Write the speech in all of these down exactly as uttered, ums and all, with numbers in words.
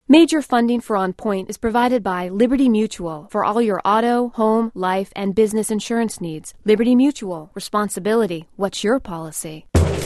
Major funding for On Point is provided by Liberty Mutual for all your auto, home, life, and business insurance needs. Liberty Mutual. Responsibility. What's your policy?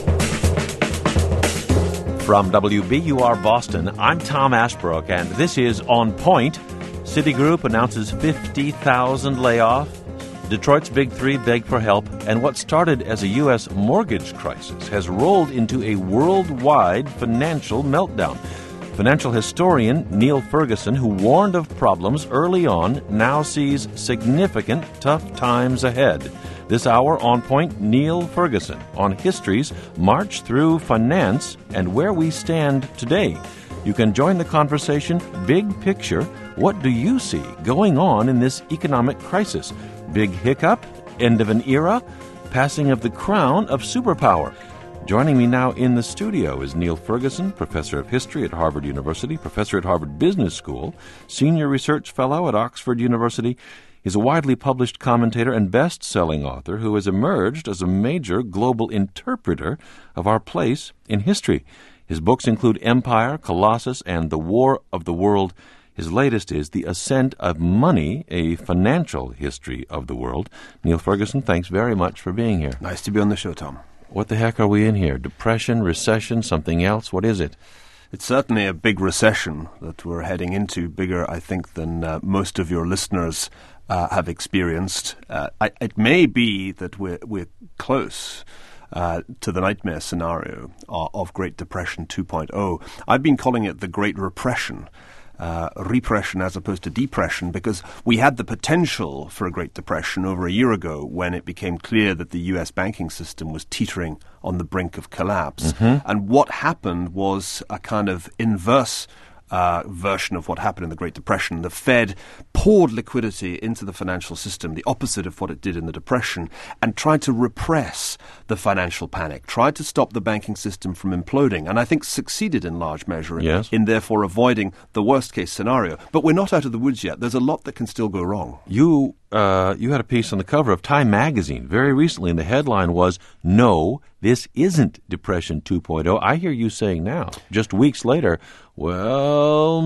From W B U R Boston, I'm Tom Ashbrook, and this is On Point. Citigroup announces fifty thousand layoff. Detroit's Big Three beg for help, and what started as a U S mortgage crisis has rolled into a worldwide financial meltdown. Financial historian Neil Ferguson, who warned of problems early on, now sees significant tough times ahead. This hour, On Point, Neil Ferguson on history's march through finance and where we stand today. You can join the conversation. Big picture, what do you see going on in this economic crisis? Big hiccup? End of an era? Passing of the crown of superpower? Joining me now in the studio is Neil Ferguson, professor of history at Harvard University, professor at Harvard Business School, senior research fellow at Oxford University. He's a widely published commentator and best-selling author who has emerged as a major global interpreter of our place in history. His books include Empire, Colossus, and The War of the World. His latest is The Ascent of Money, a financial history of the world. Neil Ferguson, thanks very much for being here. Nice to be on the show, Tom. What the heck are we in here? Depression, recession, something else? What is it? It's certainly a big recession that we're heading into, bigger, I think, than uh, most of your listeners uh, have experienced. Uh, I, it may be that we're, we're close uh, to the nightmare scenario of, of Great Depression two point oh. I've been calling it the Great Repression. Uh, repression as opposed to depression, because we had the potential for a Great Depression over a year ago when it became clear that the U S banking system was teetering on the brink of collapse. Mm-hmm. And what happened was a kind of inverse Uh, version of what happened in the Great Depression. The Fed poured liquidity into the financial system, the opposite of what it did in the Depression, and tried to repress the financial panic, tried to stop the banking system from imploding, and I think succeeded in large measure yes. in therefore avoiding the worst-case scenario. But we're not out of the woods yet. There's a lot that can still go wrong. You uh, you had a piece on the cover of Time magazine very recently, and the headline was, "No, this isn't Depression two point oh. I hear you saying now, just weeks later, well,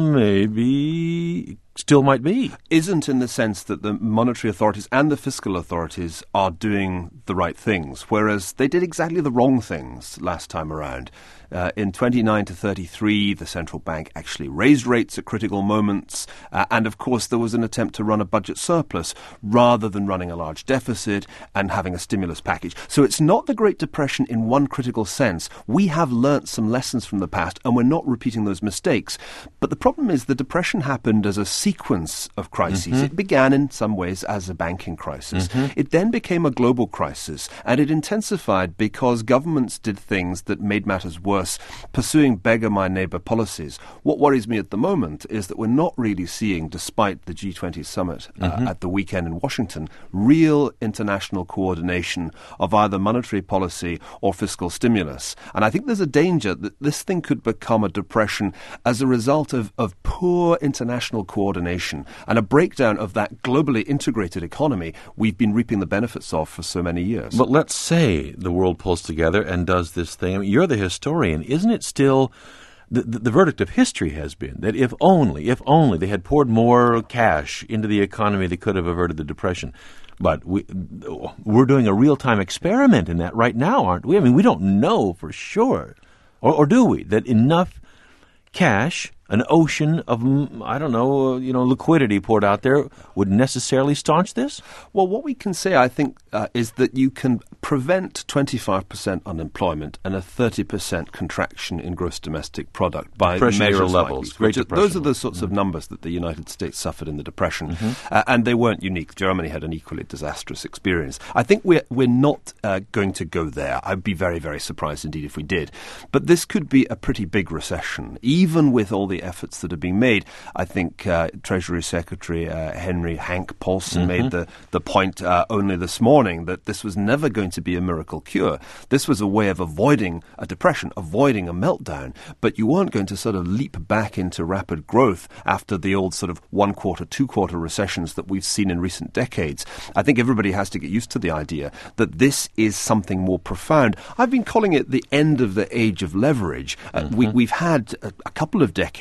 maybe still might be. Isn't in the sense that the monetary authorities and the fiscal authorities are doing the right things, whereas they did exactly the wrong things last time around. Uh, in twenty-nine to thirty-three, the central bank actually raised rates at critical moments, uh, and of course there was an attempt to run a budget surplus rather than running a large deficit and having a stimulus package. So it's not the Great Depression in one critical sense. We have learnt some lessons from the past, and we're not repeating those mistakes. But the problem is the Depression happened as a sequence of crises. Mm-hmm. It began in some ways as a banking crisis. Mm-hmm. It then became a global crisis, and it intensified because governments did things that made matters worse, pursuing beggar-my-neighbour policies. What worries me at the moment is that we're not really seeing, despite the G twenty summit uh, mm-hmm. at the weekend in Washington, real international coordination of either monetary policy or fiscal stimulus. And I think there's a danger that this thing could become a depression as a result of, of poor international coordination and a breakdown of that globally integrated economy we've been reaping the benefits of for so many years. But let's say the world pulls together and does this thing. I mean, you're the historian. Isn't it still the, the, the verdict of history has been that if only, if only they had poured more cash into the economy, they could have averted the Depression. But we, we're doing a real-time experiment in that right now, aren't we? I mean, we don't know for sure, or, or do we, that enough cash, an ocean of, I don't know, you know, liquidity poured out there would necessarily staunch this? Well, what we can say, I think, uh, is that you can prevent twenty-five percent unemployment and a thirty percent contraction in gross domestic product by measures levels. Like these, those are the sorts mm-hmm. of numbers that the United States suffered in the Depression, mm-hmm. uh, and they weren't unique. Germany had an equally disastrous experience. I think we're, we're not uh, going to go there. I'd be very, very surprised indeed if we did. But this could be a pretty big recession, even with all the efforts that are being made. I think uh, Treasury Secretary uh, Henry Hank Paulson mm-hmm. made the, the point uh, only this morning that this was never going to be a miracle cure. This was a way of avoiding a depression, avoiding a meltdown, but you weren't going to sort of leap back into rapid growth after the old sort of one-quarter, two-quarter recessions that we've seen in recent decades. I think everybody has to get used to the idea that this is something more profound. I've been calling it the end of the age of leverage. Uh, mm-hmm. we, we've had a, a couple of decades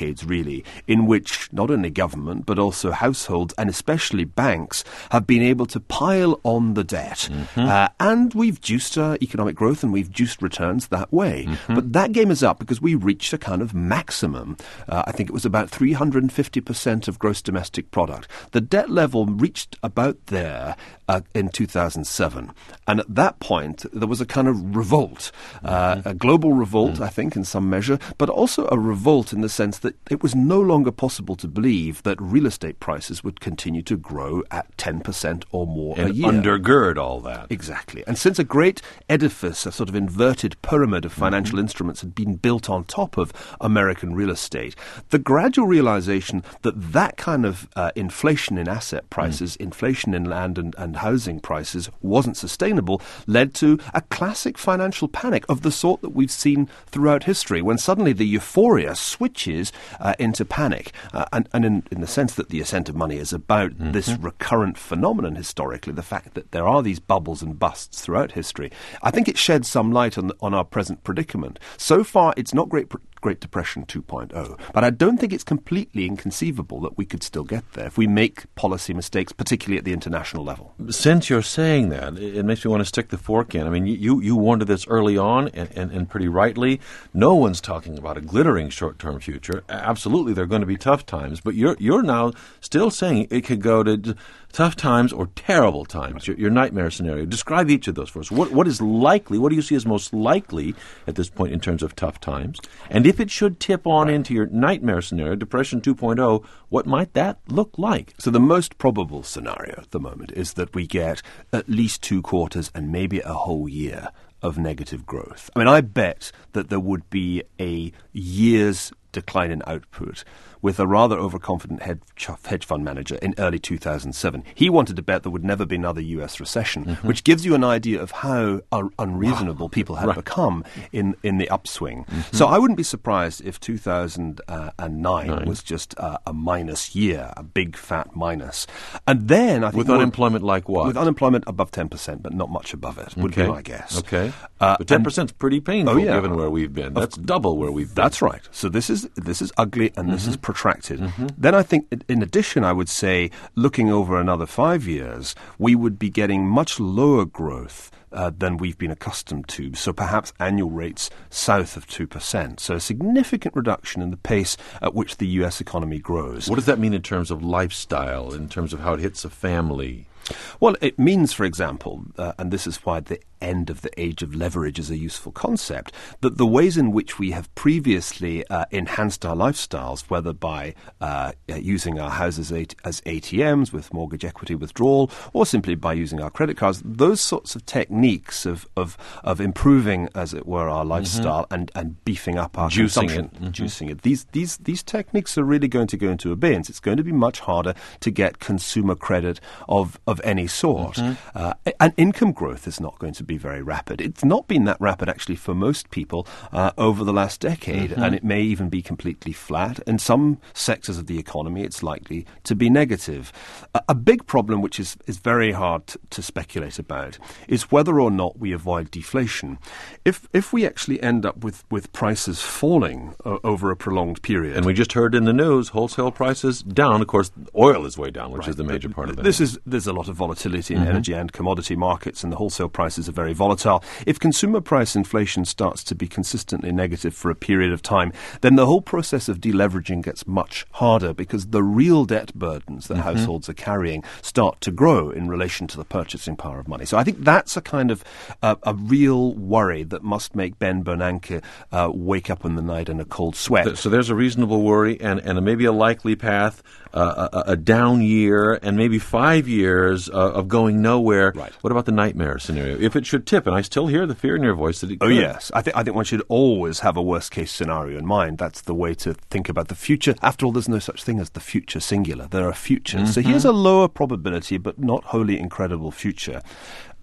decades, really, in which not only government but also households and especially banks have been able to pile on the debt. Mm-hmm. Uh, and we've juiced uh, economic growth and we've juiced returns that way. Mm-hmm. But that game is up because we reached a kind of maximum. Uh, I think it was about three hundred fifty percent of gross domestic product. The debt level reached about there uh, in two thousand seven. And at that point, there was a kind of revolt, uh, mm-hmm. a global revolt, mm-hmm. I think, in some measure, but also a revolt in the sense that it was no longer possible to believe that real estate prices would continue to grow at ten percent or more and a year. Undergird all that. Exactly. And since a great edifice, a sort of inverted pyramid of financial mm-hmm. instruments had been built on top of American real estate, the gradual realization that that kind of uh, inflation in asset prices, mm. inflation in land and, and housing prices wasn't sustainable led to a classic financial panic of the sort that we've seen throughout history, when suddenly the euphoria switches uh, into panic. Uh, and and in, in the sense that the ascent of money is about mm-hmm. this recurrent phenomenon historically, the fact that there are these bubbles and busts throughout history, I think it sheds some light on, on our present predicament. So far, it's not Great Great Depression two point oh, but I don't think it's completely inconceivable that we could still get there if we make policy mistakes, particularly at the international level. Since you're saying that, it makes me want to stick the fork in. I mean, you, you warned of this early on, and, and, and pretty rightly. No one's talking about a glittering short-term future. Absolutely, there are going to be tough times, but you're you're now still saying it could go to tough times or terrible times, your, your nightmare scenario. Describe each of those for us. What, what is likely, what do you see as most likely at this point in terms of tough times? And if it should tip on into your nightmare scenario, Depression two point oh, what might that look like? So the most probable scenario at the moment is that we get at least two quarters and maybe a whole year of negative growth. I mean, I bet that there would be a year's decline in output with a rather overconfident hedge fund manager in early two thousand seven. He wanted to bet there would never be another U S recession, mm-hmm. which gives you an idea of how un- unreasonable wow. people have right. become in, in the upswing. Mm-hmm. So I wouldn't be surprised if two thousand nine Nine. was just uh, a minus year, a big fat minus. And then I think... With unemployment like what? With unemployment above ten percent, but not much above it, would okay. be my guess. Okay. Uh, but ten percent is pretty painful oh, yeah. given where we've been. That's of, double where we've been. That's right. So this is this is ugly and this mm-hmm. is protracted. Mm-hmm. Then I think, in addition, I would say, looking over another five years, we would be getting much lower growth uh, than we've been accustomed to. So perhaps annual rates south of two percent. So a significant reduction in the pace at which the U S economy grows. What does that mean in terms of lifestyle, in terms of how it hits a family? Well, it means, for example, uh, and this is why the end of the age of leverage is a useful concept, that the ways in which we have previously uh, enhanced our lifestyles, whether by uh, using our houses as A T Ms with mortgage equity withdrawal or simply by using our credit cards, those sorts of techniques of, of, of improving, as it were, our lifestyle mm-hmm. and, and beefing up our juicing consumption, it. Mm-hmm. juicing it. These, these, these techniques are really going to go into abeyance. It's going to be much harder to get consumer credit of, of any sort. Mm-hmm. Uh, and income growth is not going to be very rapid. It's not been that rapid, actually, for most people uh, over the last decade, mm-hmm. and it may even be completely flat. In some sectors of the economy, it's likely to be negative. A, a big problem, which is, is very hard t- to speculate about, is whether or not we avoid deflation. If if we actually end up with, with prices falling uh, over a prolonged period... And we just heard in the news, wholesale prices down. Of course, oil is way down, which right. is the major part of that. This is, there's a lot of volatility in mm-hmm. energy and commodity markets, and the wholesale prices are very volatile. If consumer price inflation starts to be consistently negative for a period of time, then the whole process of deleveraging gets much harder because the real debt burdens that mm-hmm. households are carrying start to grow in relation to the purchasing power of money. So I think that's a kind of uh, a real worry that must make Ben Bernanke uh, wake up in the night in a cold sweat. So there's a reasonable worry and, and a, maybe a likely path, uh, a, a down year and maybe five years uh, of going nowhere. Right. What about the nightmare scenario? If it should tip, and I still hear the fear in your voice that it Oh, could. yes. I think I think one should always have a worst-case scenario in mind. That's the way to think about the future. After all, there's no such thing as the future singular. There are futures. Mm-hmm. So here's a lower probability but not wholly incredible future.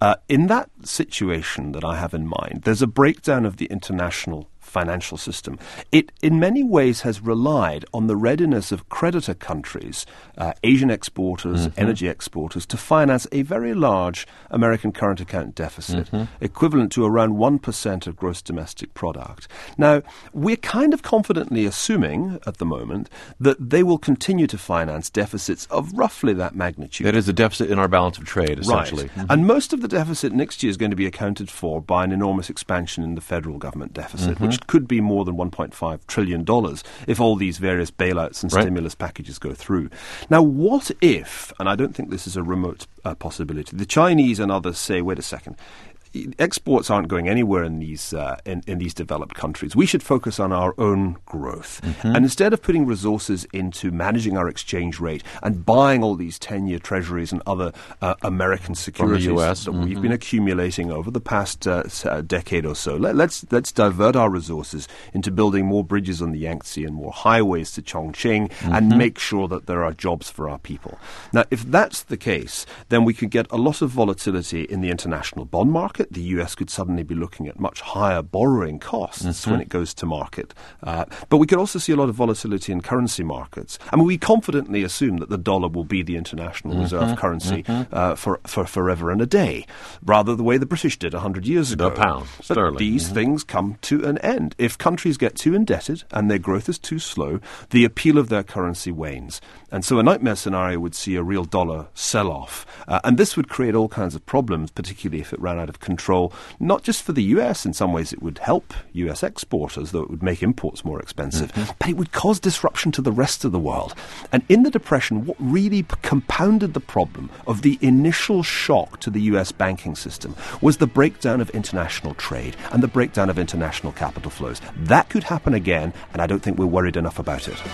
Uh, in that situation that I have in mind, there's a breakdown of the international financial system. It, in many ways, has relied on the readiness of creditor countries, uh, Asian exporters, mm-hmm. energy exporters, to finance a very large American current account deficit, mm-hmm. equivalent to around one percent of gross domestic product. Now, we're kind of confidently assuming at the moment that they will continue to finance deficits of roughly that magnitude. That is a deficit in our balance of trade, essentially. Right. Mm-hmm. And most of the deficit next year is going to be accounted for by an enormous expansion in the federal government deficit, mm-hmm. which could be more than one point five trillion dollars if all these various bailouts and right. stimulus packages go through. Now, what if, and I don't think this is a remote uh, possibility, the Chinese and others say, wait a second, exports aren't going anywhere in these uh, in, in these developed countries. We should focus on our own growth. Mm-hmm. And instead of putting resources into managing our exchange rate and buying all these ten-year treasuries and other uh, American securities U S, that mm-hmm. we've been accumulating over the past uh, decade or so, let, let's let's divert our resources into building more bridges on the Yangtze and more highways to Chongqing mm-hmm. and make sure that there are jobs for our people. Now, if that's the case, then we could get a lot of volatility in the international bond market. The U S could suddenly be looking at much higher borrowing costs mm-hmm. when it goes to market. Uh, but we could also see a lot of volatility in currency markets. I mean, we confidently assume that the dollar will be the international mm-hmm. reserve currency mm-hmm. uh, for, for forever and a day, rather the way the British did one hundred years ago. The pound, but sterling. these mm-hmm. things come to an end. If countries get too indebted and their growth is too slow, the appeal of their currency wanes. And so a nightmare scenario would see a real dollar sell-off. Uh, and this would create all kinds of problems, particularly if it ran out of control, not just for the U S. In some ways it would help U S exporters, though it would make imports more expensive, mm-hmm. but it would cause disruption to the rest of the world. And in the Depression, what really p- compounded the problem of the initial shock to the U S banking system was the breakdown of international trade and the breakdown of international capital flows. That could happen again, and I don't think we're worried enough about it.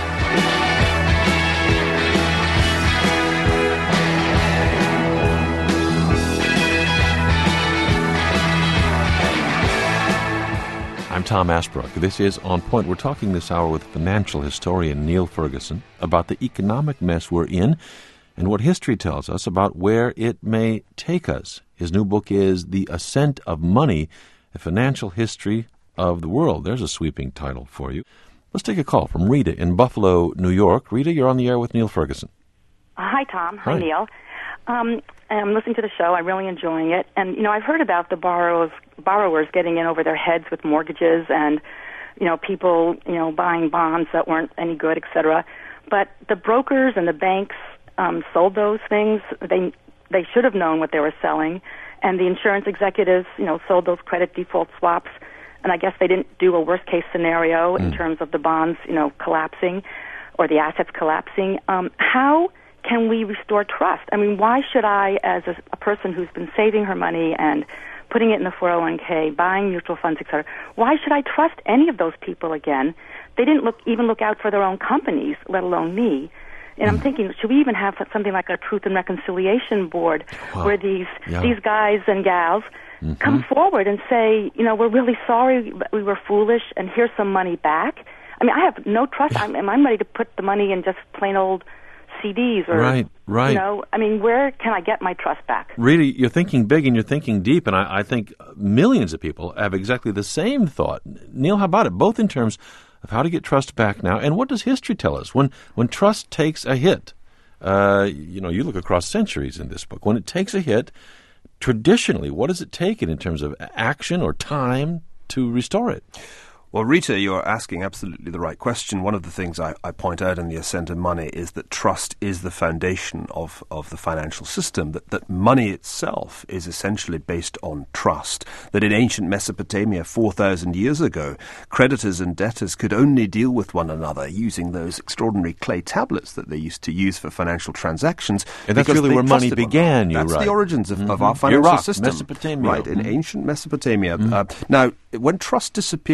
I'm Tom Asbrook. This is On Point. We're talking this hour with financial historian Niall Ferguson about the economic mess we're in and what history tells us about where it may take us. His new book is The Ascent of Money, A Financial History of the World. There's a sweeping title for you. Let's take a call from Rita in Buffalo, New York. Rita, you're on the air with Niall Ferguson. Hi, Tom. Hi, Hi. Neil. Um, I'm listening to the show. I'm really enjoying it. And, you know, I've heard about the borrowers, borrowers getting in over their heads with mortgages and, you know, people, you know, buying bonds that weren't any good, et cetera. But the brokers and the banks um, sold those things. They they should have known what they were selling. And the insurance executives, you know, sold those credit default swaps. And I guess they didn't do a worst-case scenario mm. in terms of the bonds, you know, collapsing or the assets collapsing. Um, how can we restore trust? I mean, why should I, as a, a person who's been saving her money and putting it in the four oh one k, buying mutual funds, et cetera, why should I trust any of those people again? They didn't look even look out for their own companies, let alone me. And I'm thinking, should we even have something like a Truth and Reconciliation Board wow. where these yeah. these guys and gals mm-hmm. come forward and say, you know, we're really sorry, we were foolish, and here's some money back? I mean, I have no trust. I'm, I'm ready to put the money in just plain old C Ds or, right, right. you know, I mean, where can I get my trust back? Really, you're thinking big and you're thinking deep, and I, I think millions of people have exactly the same thought. Niall, how about it? Both in terms of how to get trust back now, and what does history tell us? When when trust takes a hit, uh, you know, you look across centuries in this book. When it takes a hit, traditionally, what does it take in terms of action or time to restore it? Well, Rita, you're asking absolutely the right question. One of the things I, I point out in The Ascent of Money is that trust is the foundation of, of the financial system, that, that money itself is essentially based on trust, that in ancient Mesopotamia four thousand years ago, creditors and debtors could only deal with one another using those extraordinary clay tablets that they used to use for financial transactions. And that's really where money began, you're That's right. the origins of, mm-hmm. of our financial Iraq, system. Mesopotamia. Right, in mm-hmm. ancient Mesopotamia. Mm-hmm. Uh, now, when trust disappears in the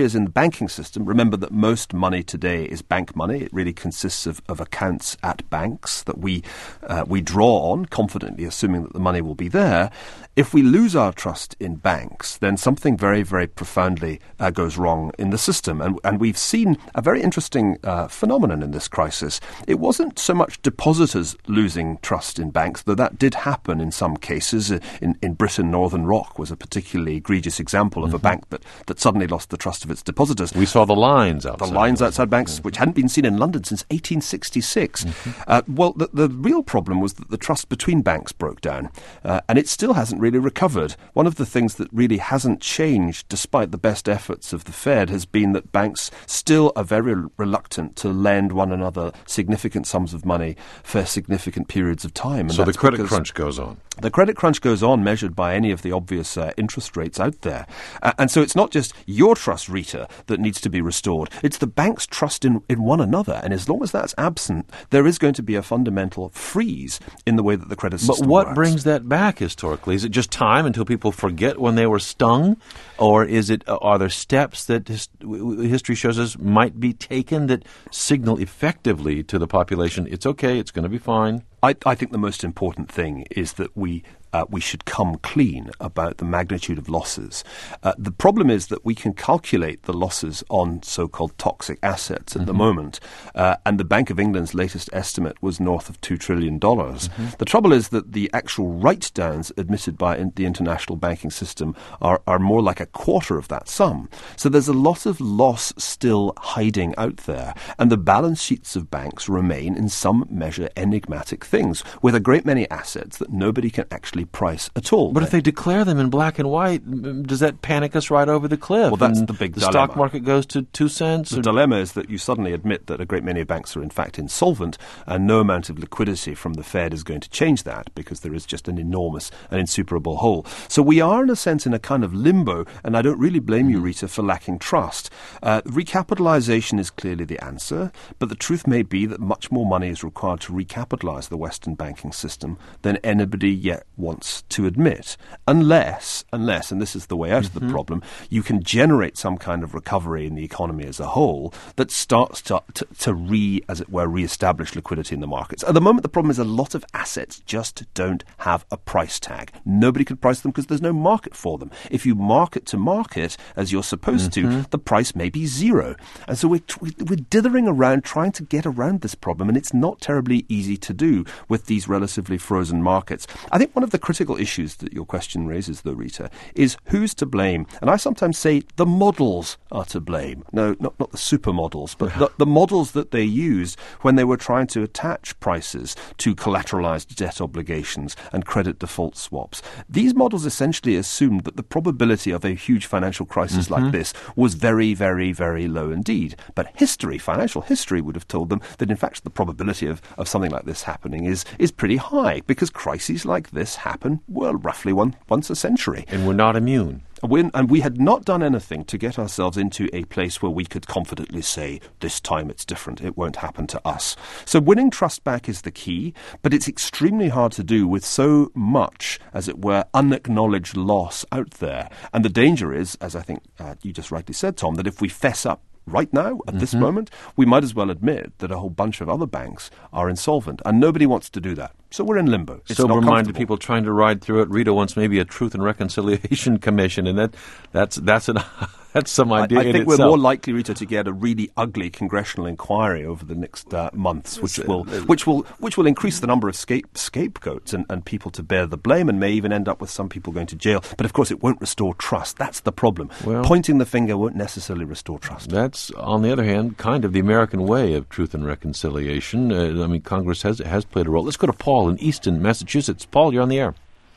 banking system, remember that most money today is bank money. It really consists of, of accounts at banks that we uh, we draw on, confidently assuming that the money will be there. If we lose our trust in banks, then something very, very profoundly uh, goes wrong in the system. And, and we've seen a very interesting uh, phenomenon in this crisis. It wasn't so much depositors losing trust in banks, though that did happen in some cases. In, in Britain, Northern Rock was a particularly egregious example of mm-hmm. a bank that, that suddenly lost the trust of its depositors. We saw the lines outside. The lines outside banks, which hadn't been seen in London since eighteen sixty-six. Mm-hmm. Uh, well, the, the real problem was that the trust between banks broke down, uh, and it still hasn't really recovered. One of the things that really hasn't changed, despite the best efforts of the Fed, has been that banks still are very reluctant to lend one another significant sums of money for significant periods of time. And so the credit because crunch goes on. The credit crunch goes on, measured by any of the obvious uh, interest rates out there. Uh, and so it's not just your trust, Rita, that needs to be restored. It's the bank's trust in, in one another. And as long as that's absent, there is going to be a fundamental freeze in the way that the credit system But what works. brings that back historically? Is it just time until people forget when they were stung? Or is it? Uh, are there steps that his, history shows us might be taken that signal effectively to the population, it's okay, it's going to be fine? I, I think the most important thing is that we uh, we should come clean about the magnitude of losses. Uh, the problem is that we can calculate the losses on so-called toxic assets at mm-hmm. the moment, uh, and the Bank of England's latest estimate was north of two trillion dollars. Mm-hmm. The trouble is that the actual write-downs admitted by in the international banking system are, are more like a quarter of that sum. So there's a lot of loss still hiding out there, and the balance sheets of banks remain in some measure enigmatic things, with a great many assets that nobody can actually price at all. But if they declare them in black and white, does that panic us right over the cliff? Well, that's and the big the dilemma. stock market goes to two cents? The or... dilemma is that you suddenly admit that a great many banks are in fact insolvent, and no amount of liquidity from the Fed is going to change that, because there is just an enormous and insuperable hole. So we are, in a sense, in a kind of limbo, and I don't really blame you, Rita, for lacking trust. Uh, recapitalization is clearly the answer, but the truth may be that much more money is required to recapitalize the Western banking system than anybody yet wants to admit, unless, unless, and this is the way out mm-hmm. of the problem, you can generate some kind of recovery in the economy as a whole that starts to, to, to re, as it were, re-establish liquidity in the markets. At the moment, the problem is a lot of assets just don't have a price tag. Nobody can price them because there's no market for them. If you market to market, as you're supposed mm-hmm. to, the price may be zero. And so we're, we're dithering around trying to get around this problem, and it's not terribly easy to do with these relatively frozen markets. I think one of the critical issues that your question raises, though, Rita, is who's to blame? And I sometimes say the models are to blame. No, not, not the supermodels, but the, the models that they used when they were trying to attach prices to collateralized debt obligations and credit default swaps. These models essentially assumed that the probability of a huge financial crisis mm-hmm. like this was very, very, very low indeed. But history, financial history, would have told them that, in fact, the probability of, of something like this happening is, is pretty high, because crises like this happen, well, roughly one, once a century. And we're not immune. When, and we had not done anything to get ourselves into a place where we could confidently say, this time it's different, it won't happen to us. So winning trust back is the key, but it's extremely hard to do with so much, as it were, unacknowledged loss out there. And the danger is, as I think uh, you just rightly said, Tom, that if we fess up right now, at mm-hmm. this moment, we might as well admit that a whole bunch of other banks are insolvent, and nobody wants to do that. So we're in limbo. It's sober-minded people trying to ride through it. Rita wants maybe a Truth and Reconciliation Commission, and that that's that's an that's some idea. I, I in think itself. We're more likely, Rita, to get a really ugly congressional inquiry over the next uh, months, which will which will which will increase the number of scape, scapegoats and, and people to bear the blame, and may even end up with some people going to jail. But of course, it won't restore trust. That's the problem. Well, pointing the finger won't necessarily restore trust. That's, on the other hand, kind of the American way of truth and reconciliation. Uh, I mean, Congress has has played a role. Let's go to Paul in Easton, Massachusetts. Paul, you're on the air.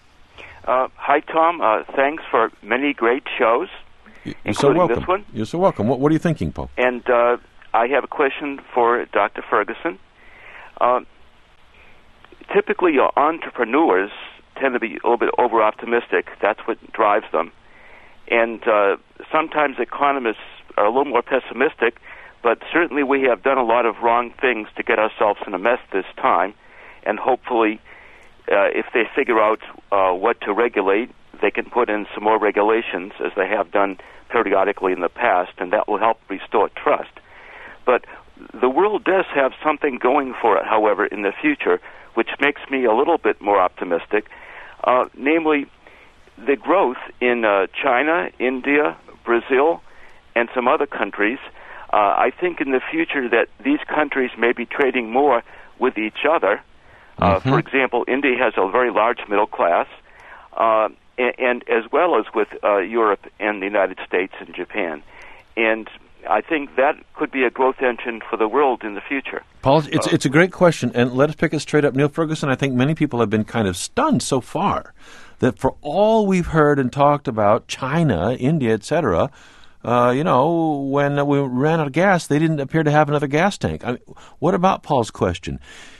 Uh, hi, Tom. Uh, thanks for many great shows, you're including so welcome. this one. You're so welcome. What, what are you thinking, Paul? And uh, I have a question for Doctor Ferguson. Uh, typically, uh, entrepreneurs tend to be a little bit over-optimistic. That's what drives them. And uh, sometimes economists are a little more pessimistic, but certainly we have done a lot of wrong things to get ourselves in a mess this time. And hopefully, uh, if they figure out uh, what to regulate, they can put in some more regulations, as they have done periodically in the past, and that will help restore trust. But the world does have something going for it, however, in the future, which makes me a little bit more optimistic, uh, namely the growth in uh, China, India, Brazil, and some other countries. Uh, I think in the future that these countries may be trading more with each other. Uh, mm-hmm. For example, India has a very large middle class, uh, and, and as well as with uh, Europe and the United States and Japan. And I think that could be a growth engine for the world in the future. Paul, it's uh, it's a great question, and let us pick it straight up. Neil Ferguson, I think many people have been kind of stunned so far that for all we've heard and talked about China, India, et cetera, uh, you know, when we ran out of gas, they didn't appear to have another gas tank. I mean, what about Paul's question?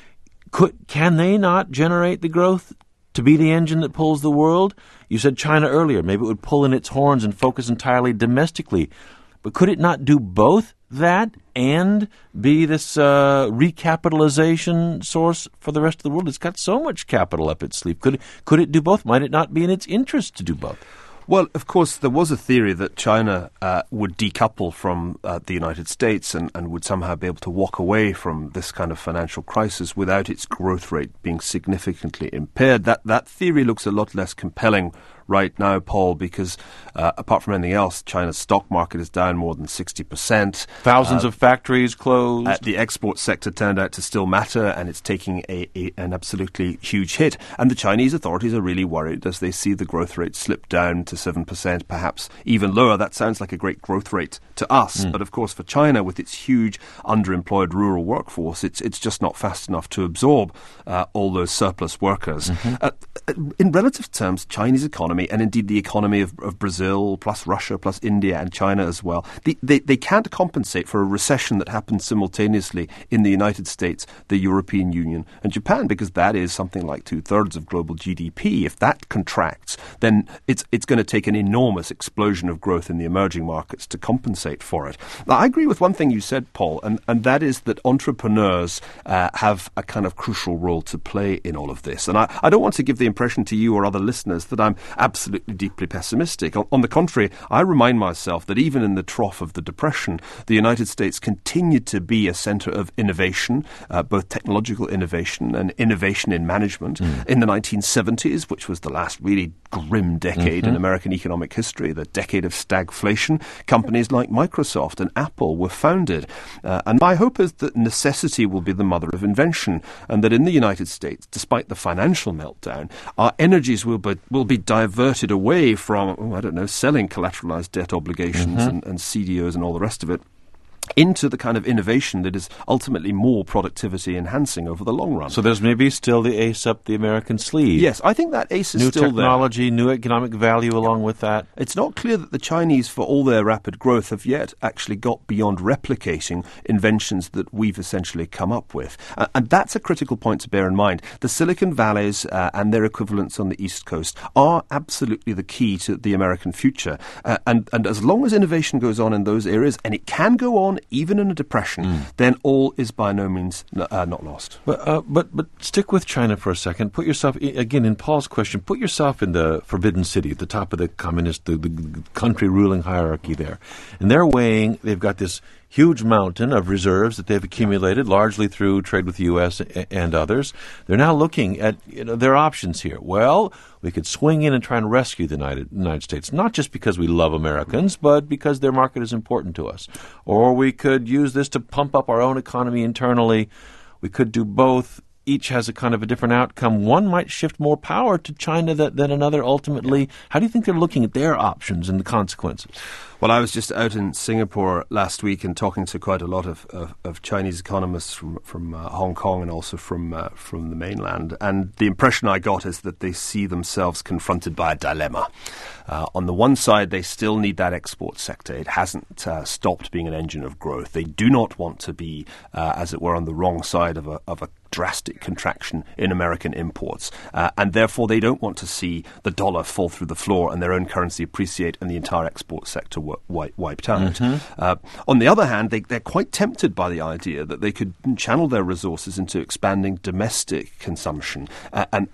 Could can they not generate the growth to be the engine that pulls the world? You said China earlier. Maybe it would pull in its horns and focus entirely domestically. But could it not do both that and be this uh, recapitalization source for the rest of the world? It's got so much capital up its sleeve. Could it, could it do both? Might it not be in its interest to do both? Well, of course, there was a theory that China uh, would decouple from uh, the United States and, and would somehow be able to walk away from this kind of financial crisis without its growth rate being significantly impaired. That that theory looks a lot less compelling right now, Paul, because uh, apart from anything else, China's stock market is down more than sixty percent. Thousands uh, of factories closed. Uh, the export sector turned out to still matter, and it's taking a, a, an absolutely huge hit. And the Chinese authorities are really worried as they see the growth rate slip down to seven percent, perhaps even lower. That sounds like a great growth rate to us, mm. but of course for China, with its huge underemployed rural workforce, it's it's just not fast enough to absorb uh, all those surplus workers. Mm-hmm. Uh, in relative terms, Chinese economy, and indeed the economy of, of Brazil, plus Russia, plus India and China as well, the, they, they can't compensate for a recession that happens simultaneously in the United States, the European Union and Japan, because that is something like two-thirds of global G D P. If that contracts, then it's it's going to take an enormous explosion of growth in the emerging markets to compensate for it. Now, I agree with one thing you said, Paul, and, and that is that entrepreneurs uh, have a kind of crucial role to play in all of this. And I, I don't want to give the impression to you or other listeners that I'm absolutely deeply pessimistic. On, on the contrary, I remind myself that even in the trough of the Depression, the United States continued to be a center of innovation, uh, both technological innovation and innovation in management. Mm. In the nineteen seventies, which was the last really grim decade mm-hmm. in American economic history, the decade of stagflation, companies like Microsoft and Apple were founded. Uh, and my hope is that necessity will be the mother of invention, and that in the United States, despite the financial meltdown, our energies will be, will be diverted away from, oh, I don't know, selling collateralized debt obligations mm-hmm. and, and C D Os and all the rest of it, into the kind of innovation that is ultimately more productivity enhancing over the long run. So there's maybe still the ace up the American sleeve. Yes, I think that ace is new still there. New technology, new economic value along with that. It's not clear that the Chinese, for all their rapid growth, have yet actually got beyond replicating inventions that we've essentially come up with. Uh, and that's a critical point to bear in mind. The Silicon Valleys uh, and their equivalents on the East Coast are absolutely the key to the American future. Uh, and, and as long as innovation goes on in those areas, and it can go on even in a depression, mm. then all is by no means uh, not lost. But, uh, but but stick with China for a second. Put yourself, again, in Paul's question, put yourself in the Forbidden City, at the top of the communist, the, the country ruling hierarchy there. And they're weighing, they've got this huge mountain of reserves that they've accumulated largely through trade with the U S and others. They're now looking at, you know, their options here. Well, we could swing in and try and rescue the United, United States, not just because we love Americans, but because their market is important to us. Or we could use this to pump up our own economy internally. We could do both. Each has a kind of a different outcome. One might shift more power to China than, than another ultimately. How do you think they're looking at their options and the consequences? Well, I was just out in Singapore last week and talking to quite a lot of, of, of Chinese economists from from uh, Hong Kong and also from uh, from the mainland. And the impression I got is that they see themselves confronted by a dilemma. Uh, on the one side, they still need that export sector. It hasn't uh, stopped being an engine of growth. They do not want to be, uh, as it were, on the wrong side of a of a drastic contraction in American imports. Uh, and therefore, they don't want to see the dollar fall through the floor and their own currency appreciate and the entire export sector w- w- wiped out. Mm-hmm. Uh, on the other hand, they, they're quite tempted by the idea that they could channel their resources into expanding domestic consumption uh, and, and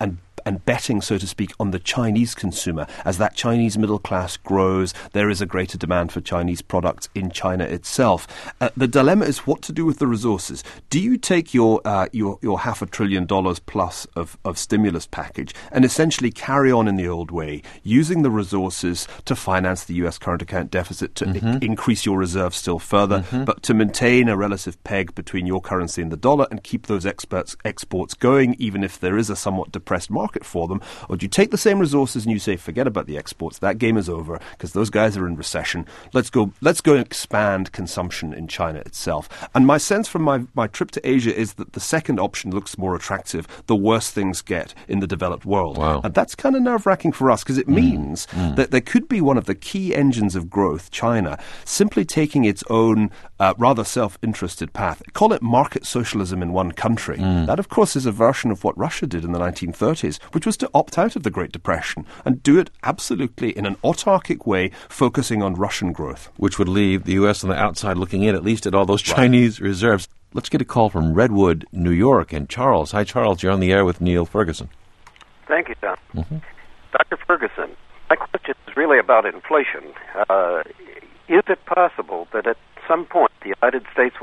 and betting, so to speak, on the Chinese consumer. As that Chinese middle class grows, there is a greater demand for Chinese products in China itself. Uh, the dilemma is what to do with the resources. Do you take your uh, your, your half a trillion dollars plus of, of stimulus package and essentially carry on in the old way, using the resources to finance the U S current account deficit, to mm-hmm. I- increase your reserves still further, mm-hmm. but to maintain a relative peg between your currency and the dollar and keep those experts, exports going, even if there is a somewhat depressed market for them? Or do you take the same resources and you say, forget about the exports, that game is over because those guys are in recession. Let's go let's go and expand consumption in China itself. And my sense from my, my trip to Asia is that the second option looks more attractive the worse things get in the developed world. Wow. And that's kind of nerve-wracking for us because it mm. means mm. that there could be one of the key engines of growth, China, simply taking its own uh, rather self-interested path. Call it market socialism in one country. Mm. That, of course, is a version of what Russia did in the nineteen thirties, which was to opt out of the Great Depression and do it absolutely in an autarkic way, focusing on Russian growth. Which would leave the U S on the outside looking in, at least at all those Chinese right. reserves. Let's get a call from Redwood, New York. And Charles. Hi, Charles. You're on the air with Neil Ferguson. Thank you, Tom. Mm-hmm. Doctor Ferguson, my question is really about inflation. Uh, is it possible that at some point the United States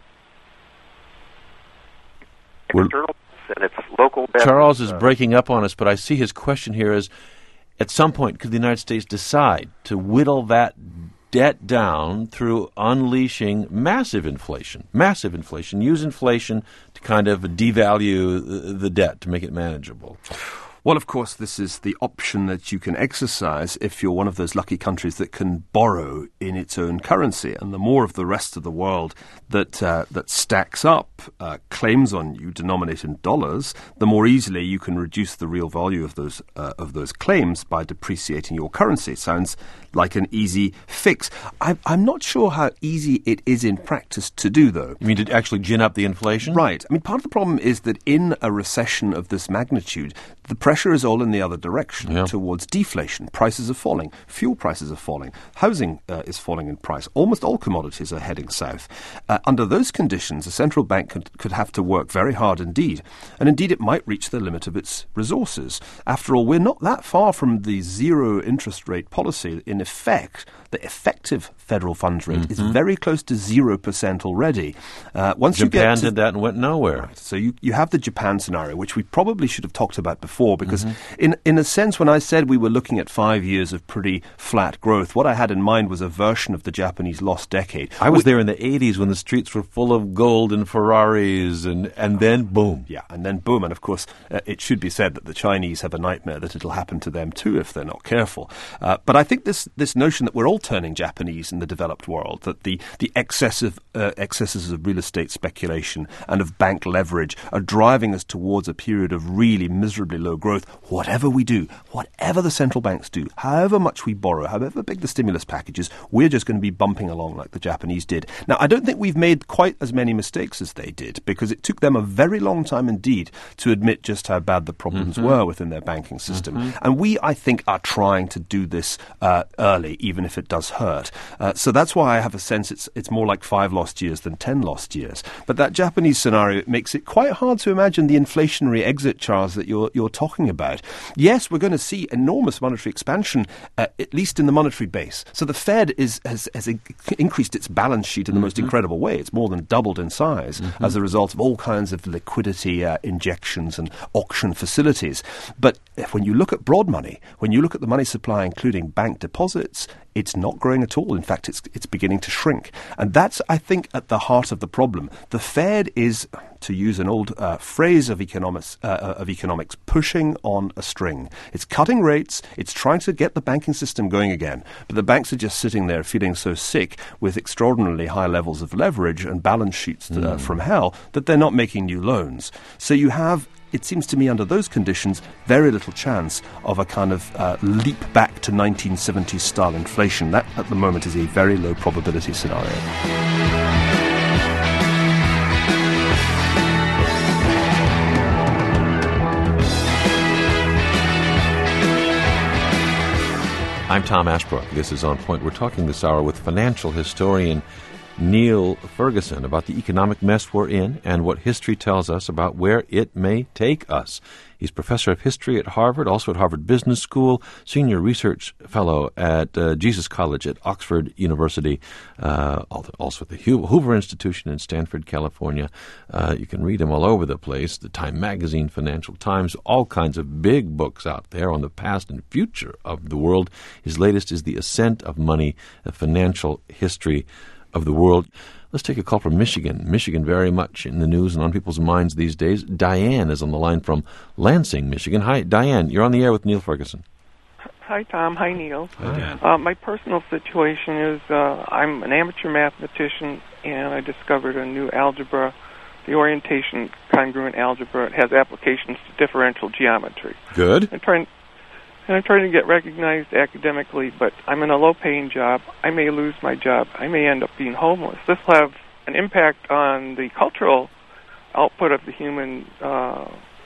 will external and its local debt, Charles is uh, breaking up on us, but I see his question here is, at some point, could the United States decide to whittle that debt down through unleashing massive inflation, massive inflation, use inflation to kind of devalue the, the debt to make it manageable? Well, of course, this is the option that you can exercise if you're one of those lucky countries that can borrow in its own currency. And the more of the rest of the world that uh, that stacks up uh, claims on you denominated in dollars, the more easily you can reduce the real value of those uh, of those claims by depreciating your currency. It sounds like an easy fix. I, I'm not sure how easy it is in practice to do, though. You mean to actually gin up the inflation? Right. I mean, part of the problem is that in a recession of this magnitude, the pressure is all in the other direction, yeah. towards deflation. Prices are falling. Fuel prices are falling. Housing uh, is falling in price. Almost all commodities are heading south. Uh, under those conditions, a central bank could, could have to work very hard indeed. And indeed, it might reach the limit of its resources. After all, we're not that far from the zero interest rate policy. In effect, the effective federal funds rate mm-hmm. is very close to zero percent already. Uh, once Japan you get to, did that and went nowhere. Right, so you, you have the Japan scenario, which we probably should have talked about before, because mm-hmm. in, in a sense, when I said we were looking at five years of pretty flat growth, what I had in mind was a version of the Japanese lost decade. I was we, there in the eighties when the streets were full of gold and Ferraris, and, and then boom. Yeah, and then boom. And of course, uh, it should be said that the Chinese have a nightmare that it'll happen to them too if they're not careful. Uh, but I think this, this notion that we're all turning Japanese in the developed world, that the, the excessive uh, excesses of real estate speculation and of bank leverage are driving us towards a period of really miserably low growth. Whatever we do, whatever the central banks do, however much we borrow, however big the stimulus packages, we're just going to be bumping along like the Japanese did. Now, I don't think we've made quite as many mistakes as they did, because it took them a very long time indeed to admit just how bad the problems mm-hmm. were within their banking system. Mm-hmm. And we, I think, are trying to do this uh, early, even if it does hurt. Uh, so that's why I have a sense it's it's more like five lost years than ten lost years. But that Japanese scenario makes it quite hard to imagine the inflationary exit, Charles, that you're you're talking about. Yes, we're going to see enormous monetary expansion, uh, at least in the monetary base. So the Fed is has, has increased its balance sheet in the mm-hmm. most incredible way. It's more than doubled in size mm-hmm. as a result of all kinds of liquidity uh, injections and auction facilities. But when you look at broad money, when you look at the money supply, including bank deposits, it's not growing at all. In fact, it's it's beginning to shrink. And that's, I think, at the heart of the problem. The Fed is, to use an old uh, phrase of economics, uh, of economics, pushing on a string. It's cutting rates. It's trying to get the banking system going again. But the banks are just sitting there feeling so sick with extraordinarily high levels of leverage and balance sheets uh, mm. from hell that they're not making new loans. So you have, it seems to me, under those conditions, very little chance of a kind of uh, leap back to nineteen seventies style inflation. That, at the moment, is a very low probability scenario. I'm Tom Ashbrook. This is On Point. We're talking this hour with financial historian Neil Ferguson about the economic mess we're in and what history tells us about where it may take us. He's professor of history at Harvard, also at Harvard Business School, senior research fellow at uh, Jesus College at Oxford University, uh, also at the Hoover Institution in Stanford, California. Uh, you can read him all over the place, the Time Magazine, Financial Times, all kinds of big books out there on the past and future of the world. His latest is The Ascent of Money, a financial history of the world. Let's take a call from Michigan. Michigan very much in the news and on people's minds these days. Diane is on the line from Lansing, Michigan. Hi, Diane. You're on the air with Neil Ferguson. Hi, Tom. Hi, Neil. Hi, Dan. Uh, my personal situation is uh, I'm an amateur mathematician, and I discovered a new algebra, the orientation congruent algebra. It has applications to differential geometry. Good. I'm trying, and I'm trying to get recognized academically, but I'm in a low-paying job. I may lose my job. I may end up being homeless. This will have an impact on the cultural output of the human uh,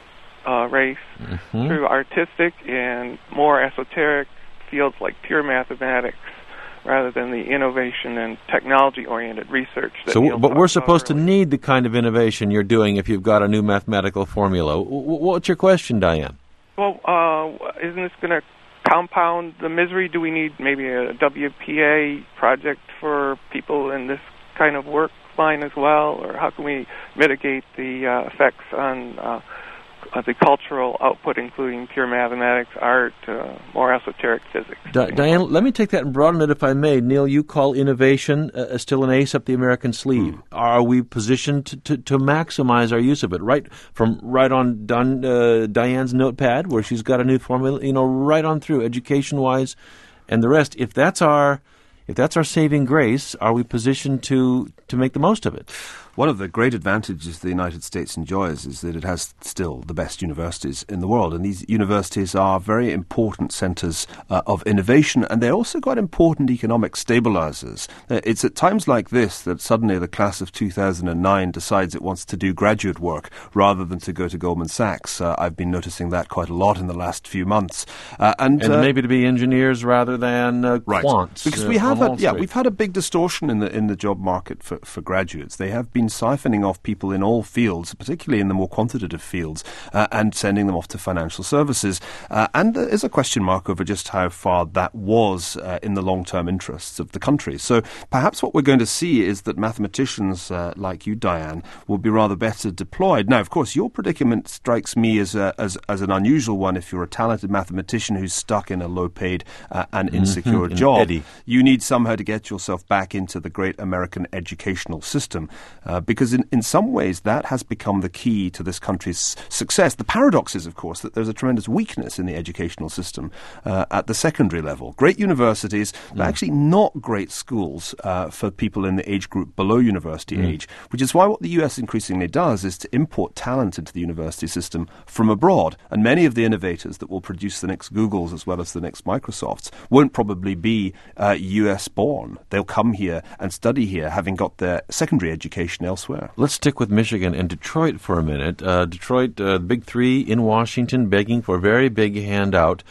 uh, race Mm-hmm. through artistic and more esoteric fields like pure mathematics, rather than the innovation and technology-oriented research. That So, Neil but talked we're about supposed to earlier. need the kind of innovation you're doing if you've got a new mathematical formula. W- w- what's your question, Diane? Well, uh, isn't this going to compound the misery? Do we need maybe a W P A project for people in this kind of work line as well, or how can we mitigate the uh, effects on uh, uh, the cultural output, including pure mathematics, art, uh, more esoteric physics? Di- Diane, let me take that and broaden it if I may. Neil, you call innovation uh, still an ace up the American sleeve. Mm. Are we positioned to, to, to maximize our use of it? Right from right on Don, uh, Diane's notepad, where she's got a new formula, you know, right on through, education-wise, and the rest. If that's our if that's our saving grace, are we positioned to to make the most of it? One of the great advantages the United States enjoys is that it has still the best universities in the world, and these universities are very important centres uh, of innovation, and they're also quite important economic stabilizers. Uh, it's at times like this that suddenly the class of two thousand nine decides it wants to do graduate work rather than to go to Goldman Sachs. Uh, I've been noticing that quite a lot in the last few months. Uh, and and uh, maybe to be engineers rather than uh, right. quants. Because uh, we have on had, Wall yeah, Street. we've had a big distortion in the in the job market for, for graduates. They have been siphoning off people in all fields, particularly in the more quantitative fields, uh, and sending them off to financial services. Uh, and there is a question mark over just how far that was uh, in the long-term interests of the country. So perhaps what we're going to see is that mathematicians uh, like you, Diane, will be rather better deployed. Now, of course, your predicament strikes me as a, as, as an unusual one. If you're a talented mathematician who's stuck in a low-paid uh, and insecure Mm-hmm. job, Eddie. you need somehow to get yourself back into the great American educational system, uh, because in, in some ways that has become the key to this country's success. The paradox is, of course, that there's a tremendous weakness in the educational system uh, at the secondary level. Great universities, mm. but actually not great schools uh, for people in the age group below university mm. age, which is why what the U S increasingly does is to import talent into the university system from abroad. And many of the innovators that will produce the next Googles as well as the next Microsofts won't probably be uh, U S born. They'll come here and study here, having got their secondary education elsewhere. Let's stick with Michigan and Detroit for a minute. Uh, Detroit, uh, Big Three in Washington, begging for a very big handout.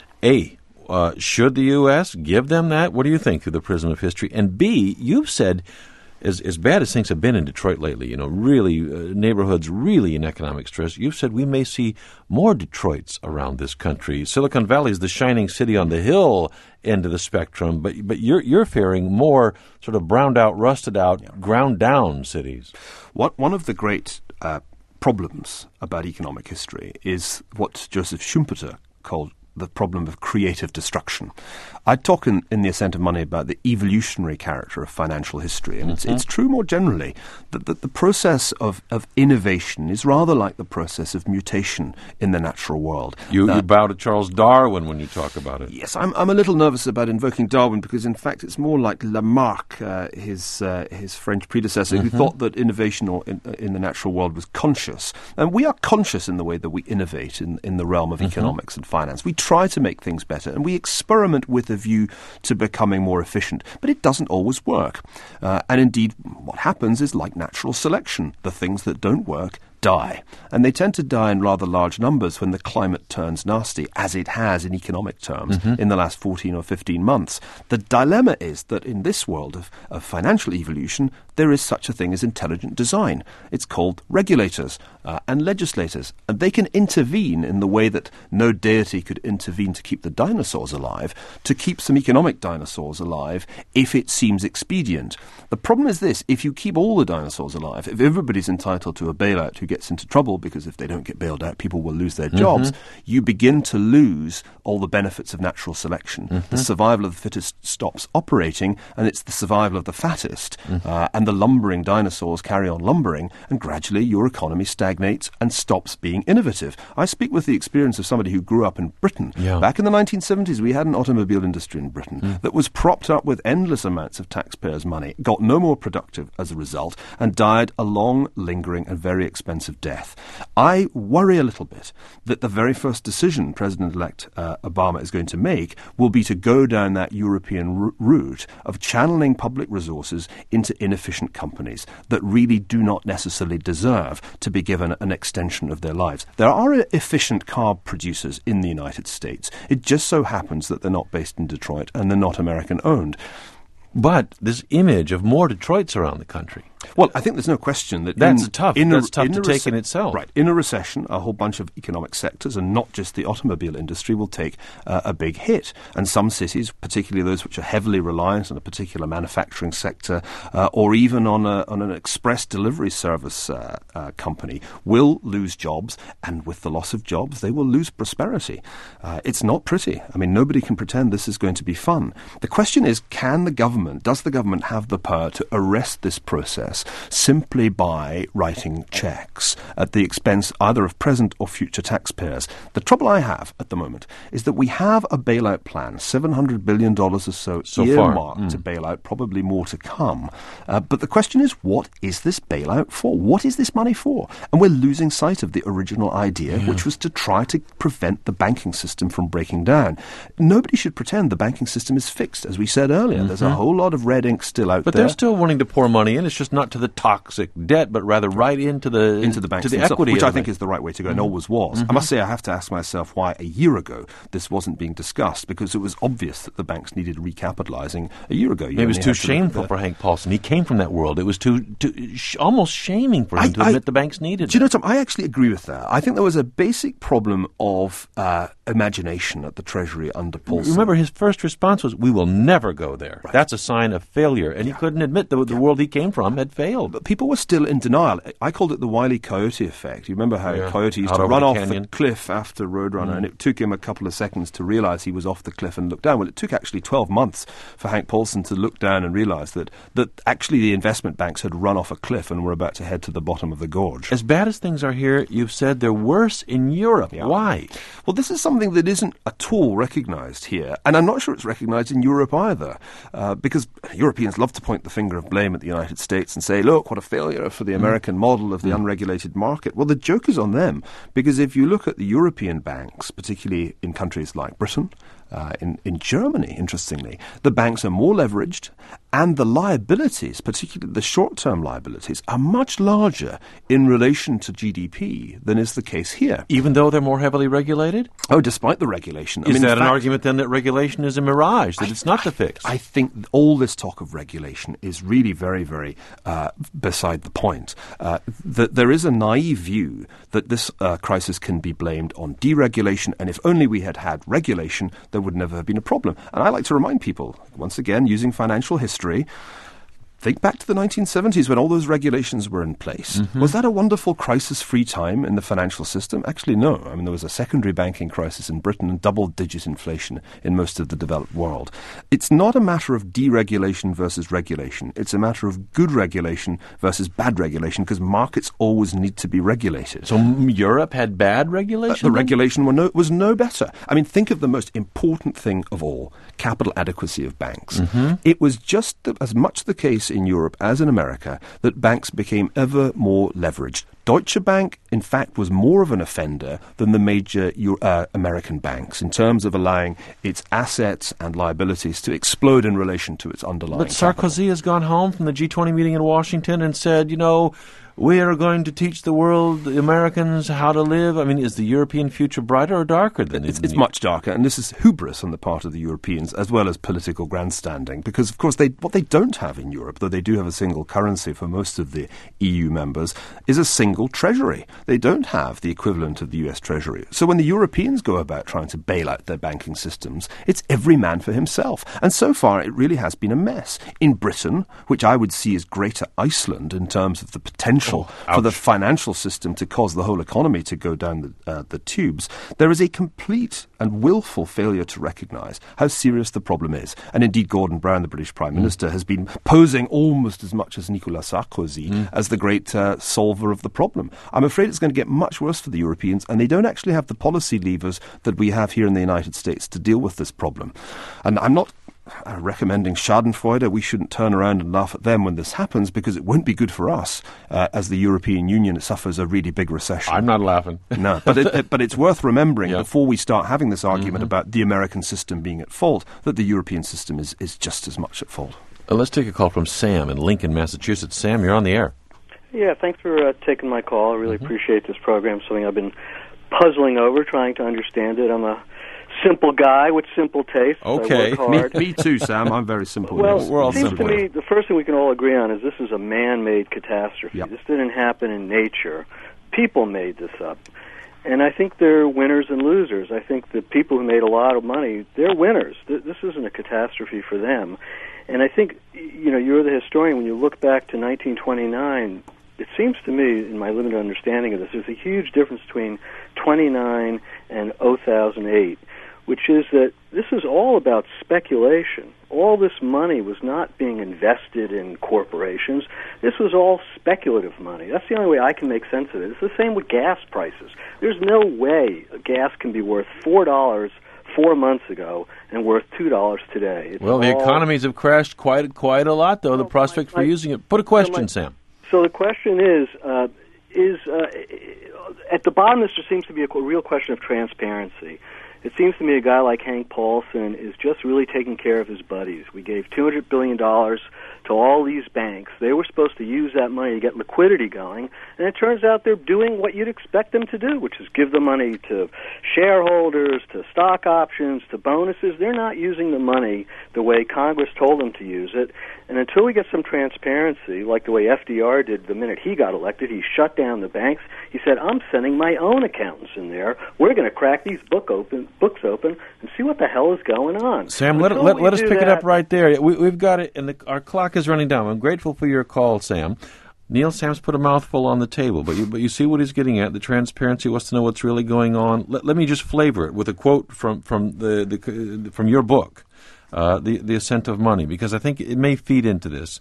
A, uh, should the U S give them that? What do you think through the prism of history? And B, you've said, as, as bad as things have been in Detroit lately, you know, really, uh, neighborhoods really in economic stress, you've said we may see more Detroits around this country. Silicon Valley is the shining city on the hill end of the spectrum, but but you're you're fearing more sort of browned out, rusted out, yeah. ground down cities. What one of the great uh, problems about economic history is what Joseph Schumpeter called the problem of creative destruction. I talk in, in The Ascent of Money about the evolutionary character of financial history, and mm-hmm. it's, it's true more generally that, that the process of, of innovation is rather like the process of mutation in the natural world. You, uh, you bow to Charles Darwin when you talk about it. Yes, I'm, I'm a little nervous about invoking Darwin because, in fact, it's more like Lamarck, uh, his uh, his French predecessor, mm-hmm. who thought that innovation or in, in the natural world was conscious. And we are conscious in the way that we innovate in, in the realm of mm-hmm. economics and finance. We try to make things better, and we experiment with a view to becoming more efficient, but it doesn't always work. Uh, and indeed, what happens is like natural selection. The things that don't work die. And they tend to die in rather large numbers when the climate turns nasty, as it has in economic terms mm-hmm. in the last fourteen or fifteen months. The dilemma is that in this world of, of financial evolution, there is such a thing as intelligent design. It's called regulators uh, and legislators. And they can intervene in the way that no deity could intervene to keep the dinosaurs alive, to keep some economic dinosaurs alive if it seems expedient. The problem is this: if you keep all the dinosaurs alive, if everybody's entitled to a bailout who gets into trouble, because if they don't get bailed out, people will lose their jobs, mm-hmm. you begin to lose all the benefits of natural selection. Mm-hmm. The survival of the fittest stops operating, and it's the survival of the fattest. Mm-hmm. Uh, and the lumbering dinosaurs carry on lumbering, and gradually your economy stagnates and stops being innovative. I speak with the experience of somebody who grew up in Britain. Yeah. Back in the nineteen seventies, we had an automobile industry in Britain mm. that was propped up with endless amounts of taxpayers' money, got no more productive as a result, and died a long, lingering, and very expensive death. I worry a little bit that the very first decision President-elect uh, Obama is going to make will be to go down that European r- route of channeling public resources into inefficient companies that really do not necessarily deserve to be given an extension of their lives. There are efficient car producers in the United States. It just so happens that they're not based in Detroit and they're not American-owned. But this image of more Detroits around the country. Well, I think there's no question that that's in, tough. In that's a, tough in to rece- take in itself. Right. In a recession, a whole bunch of economic sectors, and not just the automobile industry, will take uh, a big hit. And some cities, particularly those which are heavily reliant on a particular manufacturing sector, uh, or even on, a, on an express delivery service uh, uh, company, will lose jobs. And with the loss of jobs, they will lose prosperity. Uh, it's not pretty. I mean, nobody can pretend this is going to be fun. The question is, can the government, does the government have the power to arrest this process simply by writing checks at the expense either of present or future taxpayers? The trouble I have at the moment is that we have a bailout plan, seven hundred billion dollars or so, so earmarked mm. to bail out, probably more to come. Uh, but the question is, what is this bailout for? What is this money for? And we're losing sight of the original idea, yeah. which was to try to prevent the banking system from breaking down. Nobody should pretend the banking system is fixed. As we said earlier, mm-hmm. there's a whole lot of red ink still out but there. But they're still wanting to pour money in. It's just not to the toxic debt, but rather right into the into the banks to the themselves, equity, which I think bank. is the right way to go, mm-hmm. and always was. Mm-hmm. I must say, I have to ask myself why a year ago this wasn't being discussed, because it was obvious that the banks needed recapitalizing a year ago. You Maybe it was too shameful the, for Hank Paulson. He came from that world. It was too, too sh- almost shaming for him I, to admit I, the banks needed. Do you know, Tom? I actually agree with that. I think there was a basic problem of uh, imagination at the Treasury under Paulson. Remember, his first response was, "We will never go there." Right. That's a sign of failure, and yeah. he couldn't admit the, the yeah. world he came from had failed. But people were still in denial. I called it the Wile E. Coyote effect. You remember how yeah. Coyote used Out to run the off canyon. the cliff after Roadrunner, mm. and it took him a couple of seconds to realize he was off the cliff and look down. Well, it took actually twelve months for Hank Paulson to look down and realize that, that actually the investment banks had run off a cliff and were about to head to the bottom of the gorge. As bad as things are here, you've said they're worse in Europe. Yeah. Why? Well, this is something that isn't at all recognized here, and I'm not sure it's recognized in Europe either, uh, because Europeans love to point the finger of blame at the United States and say, look, what a failure for the American mm. model of the mm. unregulated market. Well, the joke is on them, because if you look at the European banks, particularly in countries like Britain, Uh, in, in Germany, interestingly, the banks are more leveraged, and the liabilities, particularly the short-term liabilities, are much larger in relation to G D P than is the case here. Even though they're more heavily regulated? Oh, despite the regulation. Is I mean, that an fact, argument, then, that regulation is a mirage, that I, it's not I, the fix? I think all this talk of regulation is really very, very uh, beside the point. Uh, that there is a naive view that this uh, crisis can be blamed on deregulation, and if only we had had regulation, there would never have been a problem. And I like to remind people, once again, using financial history, think back to the nineteen seventies when all those regulations were in place. Mm-hmm. Was that a wonderful crisis-free time in the financial system? Actually, no. I mean, there was a secondary banking crisis in Britain and double-digit inflation in most of the developed world. It's not a matter of deregulation versus regulation. It's a matter of good regulation versus bad regulation, because markets always need to be regulated. So Europe had bad regulation? Uh, the then? regulation were no, was no better. I mean, think of the most important thing of all, capital adequacy of banks. Mm-hmm. It was just the, as much the case in Europe as in America that banks became ever more leveraged. Deutsche Bank, in fact, was more of an offender than the major uh, American banks in terms of allowing its assets and liabilities to explode in relation to its underlying But Sarkozy capital. has gone home from the G twenty meeting in Washington and said, you know, we are going to teach the world, the Americans, how to live. I mean, is the European future brighter or darker than it's, it? It's much darker, and this is hubris on the part of the Europeans, as well as political grandstanding, because, of course, they what they don't have in Europe, though they do have a single currency for most of the E U members, is a single treasury. They don't have the equivalent of the U S Treasury. So when the Europeans go about trying to bail out their banking systems, it's every man for himself. And so far, it really has been a mess. In Britain, which I would see as greater Iceland in terms of the potential oh, for the financial system to cause the whole economy to go down the, uh, the tubes, there is a complete and willful failure to recognise how serious the problem is. And indeed, Gordon Brown, the British Prime mm. Minister, has been posing almost as much as Nicolas Sarkozy mm. as the great uh, solver of the problem. I'm afraid it's going to get much worse for the Europeans, and they don't actually have the policy levers that we have here in the United States to deal with this problem. And I'm not uh, recommending Schadenfreude. We shouldn't turn around and laugh at them when this happens, because it won't be good for us uh, as the European Union suffers a really big recession. I'm not laughing. No, but it, it, but it's worth remembering yeah. before we start having this argument mm-hmm. about the American system being at fault, that the European system is, is just as much at fault. Uh, let's take a call from Sam in Lincoln, Massachusetts. Sam, you're on the air. Yeah, thanks for uh, taking my call. I really mm-hmm. appreciate this program, something I've been puzzling over, trying to understand it. I'm a simple guy with simple tastes. Okay. I work hard. Me, me too, Sam. I'm very simple. Well, yes. We're all it seems simple. to me the first thing we can all agree on is this is a man-made catastrophe. Yep. This didn't happen in nature. People made this up. And I think they're winners and losers. I think the people who made a lot of money, they're winners. This isn't a catastrophe for them. And I think, you know, you're the historian. When you look back to nineteen twenty-nine, it seems to me, in my limited understanding of this, there's a huge difference between twenty-nine and oh thousand eight, which is that this is all about speculation. All this money was not being invested in corporations. This was all speculative money. That's the only way I can make sense of it. It's the same with gas prices. There's no way gas can be worth four dollars four months ago and worth two dollars today. It's well, the all, economies have crashed quite quite a lot, though. Well, the prospect my, for using it. Put a question, my, Sam. So the question is, uh, is uh, at the bottom of this, there seems to be a real question of transparency. It seems to me a guy like Hank Paulson is just really taking care of his buddies. We gave two hundred billion dollars to all these banks. They were supposed to use that money to get liquidity going, and it turns out they're doing what you'd expect them to do, which is give the money to shareholders, to stock options, to bonuses. They're not using the money the way Congress told them to use it. And until we get some transparency, like the way F D R did the minute he got elected, he shut down the banks. He said, I'm sending my own accountants in there. We're going to crack these book open, books open and see what the hell is going on. Sam, let, let, let us pick that, it up right there. We, we've got it, and the, our clock is running down. I'm grateful for your call, Sam. Neil, Sam's put a mouthful on the table, but you, but you see what he's getting at, the transparency, wants to know what's really going on. Let, let me just flavor it with a quote from, from, the, the, from your book. Uh, the, the Ascent of Money, because I think it may feed into this.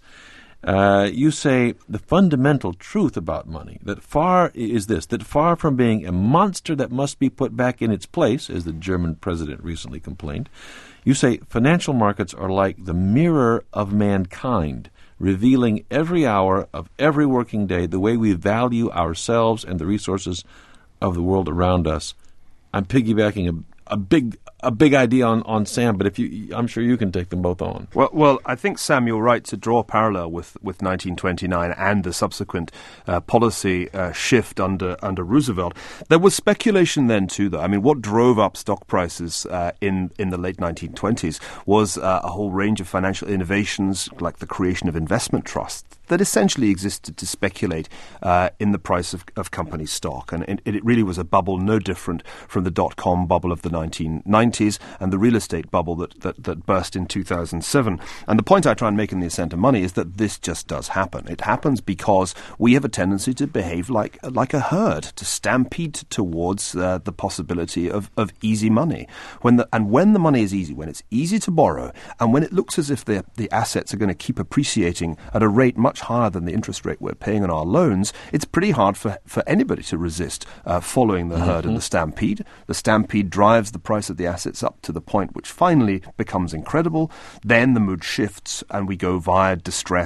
Uh, you say the fundamental truth about money that far is this, that far from being a monster that must be put back in its place, as the German president recently complained, you say financial markets are like the mirror of mankind, revealing every hour of every working day the way we value ourselves and the resources of the world around us. I'm piggybacking a, a big a big idea on, on Sam, but if you, I'm sure you can take them both on. Well, well, I think, Sam, you're right to draw a parallel with, with nineteen twenty-nine and the subsequent uh, policy uh, shift under under Roosevelt. There was speculation then too, though. I mean, what drove up stock prices uh, in in the late nineteen twenties was uh, a whole range of financial innovations, like the creation of investment trusts that essentially existed to speculate uh, in the price of, of company stock. And it, it really was a bubble no different from the dot-com bubble of the nineteen nineties and the real estate bubble that, that, that burst in two thousand seven. And the point I try and make in The Ascent of Money is that this just does happen. It happens because we have a tendency to behave like like a herd, to stampede towards uh, the possibility of, of easy money. When the, and when the money is easy, when it's easy to borrow, and when it looks as if the, the assets are going to keep appreciating at a rate much higher than the interest rate we're paying on our loans, it's pretty hard for, for anybody to resist uh, following the mm-hmm. herd in the stampede. The stampede drives the price of the assets up to the point which finally becomes incredible. Then the mood shifts and we go via distress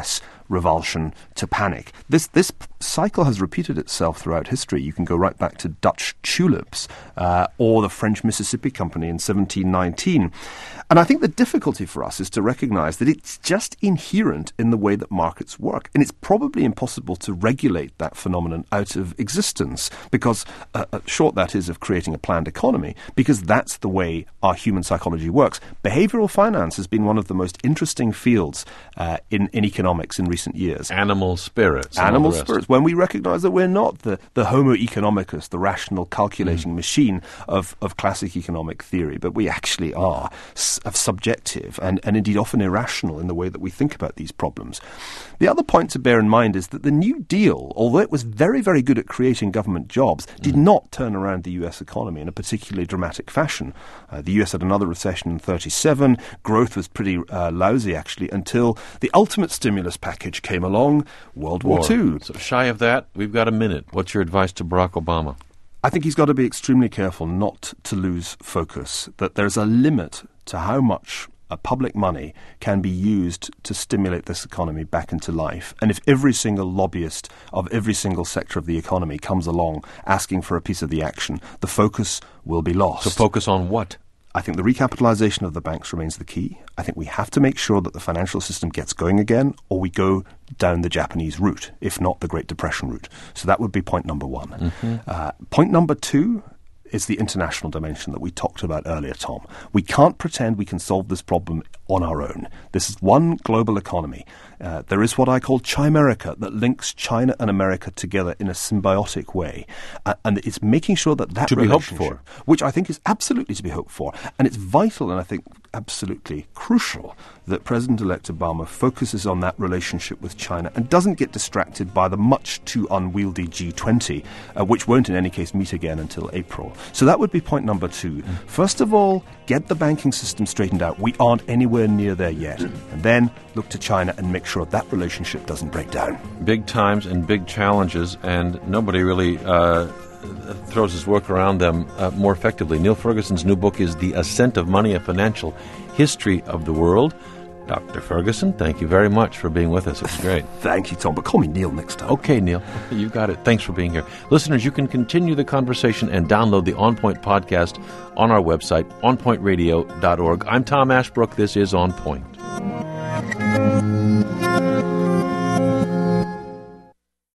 revulsion to panic. This this cycle has repeated itself throughout history. You can go right back to Dutch tulips uh, or the French Mississippi Company in seventeen nineteen. And I think the difficulty for us is to recognize that it's just inherent in the way that markets work. And it's probably impossible to regulate that phenomenon out of existence, because, uh, short that is of creating a planned economy, because that's the way our human psychology works. Behavioral finance has been one of the most interesting fields uh, in, in economics in recent years. Animal spirits. Animal spirits. When we recognize that we're not the, the Homo economicus, the rational calculating mm. machine of, of classic economic theory, but we actually are of subjective and, and indeed often irrational in the way that we think about these problems. The other point to bear in mind is that the New Deal, although it was very, very good at creating government jobs, mm. did not turn around the U S economy in a particularly dramatic fashion. Uh, the U S had another recession in thirty-seven. Growth was pretty uh, lousy, actually, until the ultimate stimulus package came along, World War, War Two. So shy of that, we've got a minute. What's your advice to Barack Obama? I think he's got to be extremely careful not to lose focus, that there's a limit to how much uh, public money can be used to stimulate this economy back into life. And if every single lobbyist of every single sector of the economy comes along asking for a piece of the action, the focus will be lost. So focus on what? I think the recapitalization of the banks remains the key. I think we have to make sure that the financial system gets going again, or we go down the Japanese route, if not the Great Depression route. So that would be point number one. Mm-hmm. Uh, point number two is the international dimension that we talked about earlier, Tom. We can't pretend we can solve this problem on our own. This is one global economy. Uh, there is what I call Chimerica that links China and America together in a symbiotic way. Uh, and it's making sure that that to be hoped for. Which I think is absolutely to be hoped for. And it's vital and I think absolutely crucial that President-elect Obama focuses on that relationship with China and doesn't get distracted by the much too unwieldy G twenty, uh, which won't in any case meet again until April. So that would be point number two. Mm. First of all, get the banking system straightened out. We aren't anywhere near there yet. And then look to China and make sure that relationship doesn't break down. Big times and big challenges, and nobody really uh, throws his work around them uh, more effectively. Niall Ferguson's new book is The Ascent of Money, A Financial History of the World. Doctor Ferguson, thank you very much for being with us. It was great. Thank you, Tom, but call me Neil next time. Okay, Neil. You got it. Thanks for being here. Listeners, you can continue the conversation and download the On Point podcast on our website, on point radio dot org. I'm Tom Ashbrook. This is On Point.